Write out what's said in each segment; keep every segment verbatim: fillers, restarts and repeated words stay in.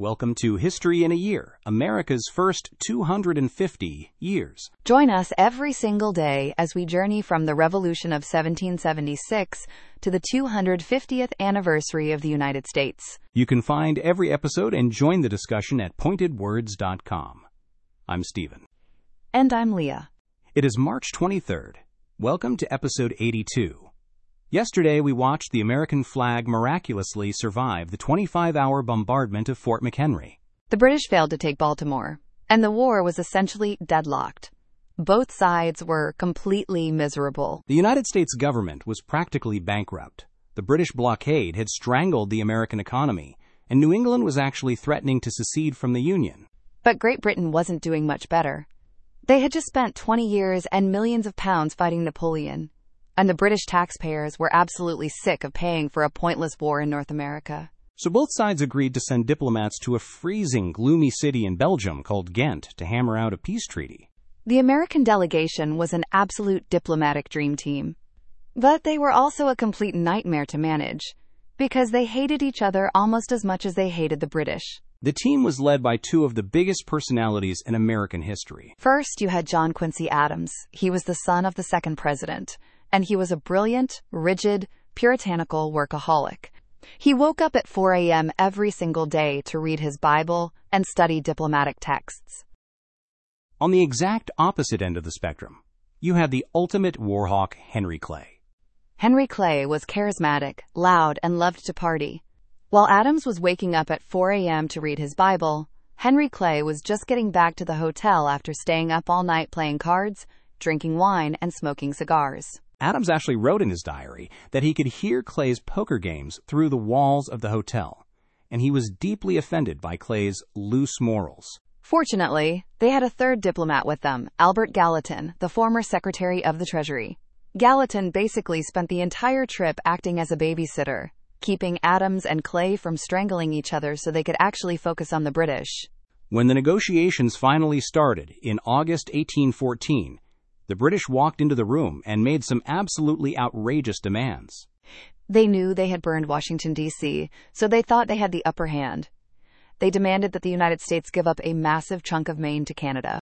Welcome to History in a Year, America's first two hundred fifty years. Join us every single day as we journey from the Revolution of seventeen seventy-six to the two hundred fiftieth anniversary of the United States. You can find every episode and join the discussion at pointed words dot com. I'm Stephen. And I'm Leah. It is March twenty-third. Welcome to episode eighty-two. Yesterday, we watched the American flag miraculously survive the twenty-five hour bombardment of Fort McHenry. The British failed to take Baltimore, and the war was essentially deadlocked. Both sides were completely miserable. The United States government was practically bankrupt. The British blockade had strangled the American economy, and New England was actually threatening to secede from the Union. But Great Britain wasn't doing much better. They had just spent twenty years and millions of pounds fighting Napoleon. And the British taxpayers were absolutely sick of paying for a pointless war in North America. So both sides agreed to send diplomats to a freezing, gloomy city in Belgium called Ghent to hammer out a peace treaty. The American delegation was an absolute diplomatic dream team. But they were also a complete nightmare to manage, because they hated each other almost as much as they hated the British. The team was led by two of the biggest personalities in American history. First, you had John Quincy Adams. He was the son of the second president. And he was a brilliant, rigid, puritanical workaholic. He woke up at four a.m. every single day to read his Bible and study diplomatic texts. On the exact opposite end of the spectrum, you had the ultimate war hawk, Henry Clay. Henry Clay was charismatic, loud, and loved to party. While Adams was waking up at four a.m. to read his Bible, Henry Clay was just getting back to the hotel after staying up all night playing cards, drinking wine, and smoking cigars. Adams actually wrote in his diary that he could hear Clay's poker games through the walls of the hotel, and he was deeply offended by Clay's loose morals. Fortunately, they had a third diplomat with them, Albert Gallatin, the former Secretary of the Treasury. Gallatin basically spent the entire trip acting as a babysitter, keeping Adams and Clay from strangling each other so they could actually focus on the British. When the negotiations finally started in August eighteen fourteen, the British walked into the room and made some absolutely outrageous demands. They knew they had burned Washington, D C, so they thought they had the upper hand. They demanded that the United States give up a massive chunk of Maine to Canada.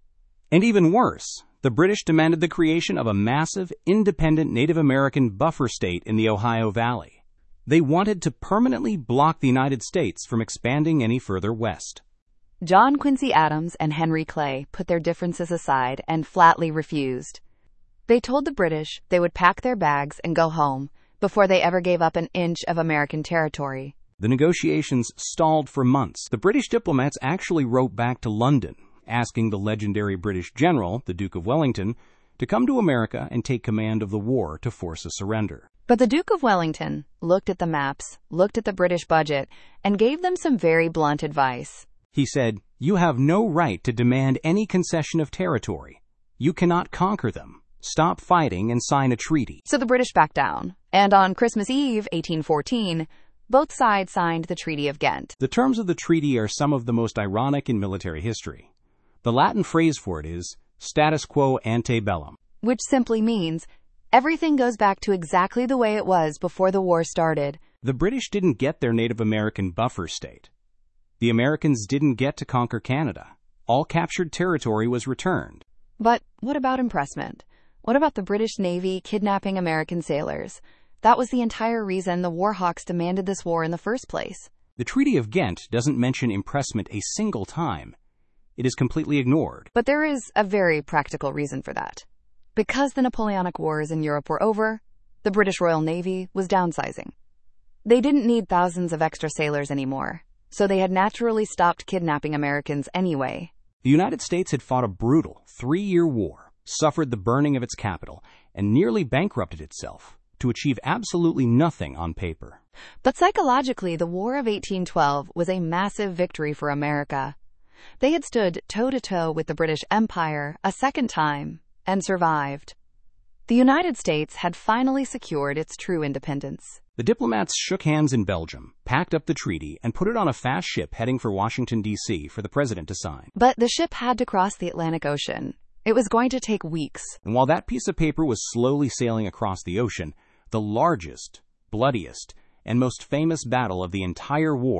And even worse, the British demanded the creation of a massive, independent Native American buffer state in the Ohio Valley. They wanted to permanently block the United States from expanding any further west. John Quincy Adams and Henry Clay put their differences aside and flatly refused. They told the British they would pack their bags and go home before they ever gave up an inch of American territory. The negotiations stalled for months. The British diplomats actually wrote back to London, asking the legendary British general, the Duke of Wellington, to come to America and take command of the war to force a surrender. But the Duke of Wellington looked at the maps, looked at the British budget, and gave them some very blunt advice. He said, "You have no right to demand any concession of territory. You cannot conquer them. Stop fighting and sign a treaty." So the British backed down. And on Christmas Eve, eighteen fourteen, both sides signed the Treaty of Ghent. The terms of the treaty are some of the most ironic in military history. The Latin phrase for it is status quo ante bellum, which simply means everything goes back to exactly the way it was before the war started. The British didn't get their Native American buffer state. The Americans didn't get to conquer Canada. All captured territory was returned. But what about impressment? What about the British Navy kidnapping American sailors? That was the entire reason the war hawks demanded this war in the first place. The Treaty of Ghent doesn't mention impressment a single time. It is completely ignored. But there is a very practical reason for that. Because the Napoleonic Wars in Europe were over, the British Royal Navy was downsizing. They didn't need thousands of extra sailors anymore. So they had naturally stopped kidnapping Americans anyway. The United States had fought a brutal three-year war, suffered the burning of its capital, and nearly bankrupted itself to achieve absolutely nothing on paper. But psychologically, the War of eighteen twelve was a massive victory for America. They had stood toe-to-toe with the British Empire a second time and survived. The United States had finally secured its true independence. The diplomats shook hands in Belgium, packed up the treaty, and put it on a fast ship heading for Washington, D C for the president to sign. But the ship had to cross the Atlantic Ocean. It was going to take weeks. And while that piece of paper was slowly sailing across the ocean, the largest, bloodiest, and most famous battle of the entire war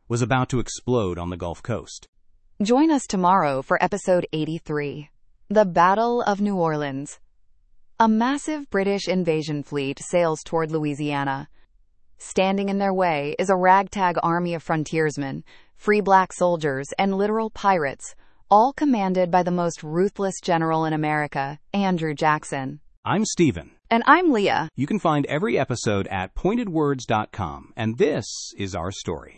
was about to explode on the Gulf Coast. Join us tomorrow for episode eighty-three, The Battle of New Orleans. A massive British invasion fleet sails toward Louisiana. Standing in their way is a ragtag army of frontiersmen, free black soldiers, and literal pirates, all commanded by the most ruthless general in America, Andrew Jackson. I'm Stephen. And I'm Leah. You can find every episode at pointed words dot com, and this is our story.